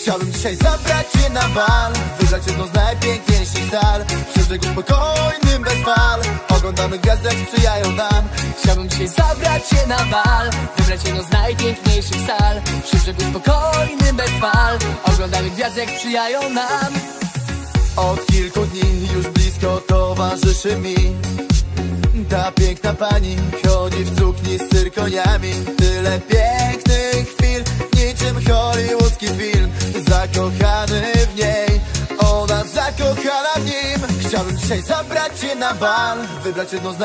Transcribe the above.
Chciałbym dzisiaj zabrać cię na bal, wybrać jedną z najpiękniejszych sal, przy brzegu spokojnym bez fal. Oglądamy gwiazdy jak sprzyjają nam. Chciałbym dzisiaj zabrać cię na bal, wybrać jedną z najpiękniejszych sal, przy brzegu spokojnym bez fal. Oglądamy gwiazdy jak sprzyjają nam. Od kilku dni już blisko towarzyszy mi ta piękna pani, chodzi w sukni z cyrkoniami. Tyle pięknych chwil, niczym hollywoodzki film. Zakochany w niej, ona zakochana w nim. Chciałbym dzisiaj zabrać cię na bal, wybrać jedną z